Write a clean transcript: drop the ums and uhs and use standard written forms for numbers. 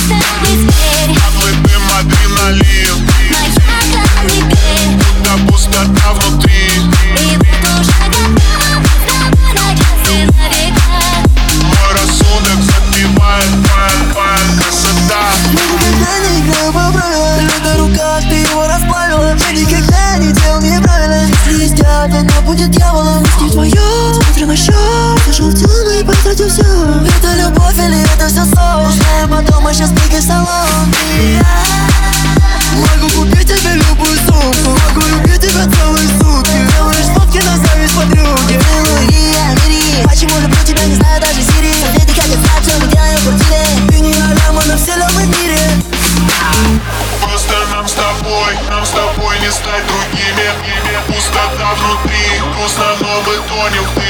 Наглый дым, адреналин, будто пустота внутри. Мой рассудок забивает красота. Я никогда не играю по правилам. В этой руках ты его расплавила. Я никогда не делал неправильно. Если есть яд, она будет дьяволом. Не твое, смотрю на счет. Зашел в темный и потратил все. Это любовь или это все сон? Узнаем потом, а сейчас прыгай в салон. Могу купить тебе любую сумку. Могу любить тебя целые сутки. Делаешь фотки на зависть подруги. Почему люблю тебя, не знаю даже Сири. Соседи хотят знать, что мы делаем в квартире. Ты не алям, на вселенном мире. Просто нам с тобой не стать другими. Пустота внутри, грустно, но мы тонем в дыме.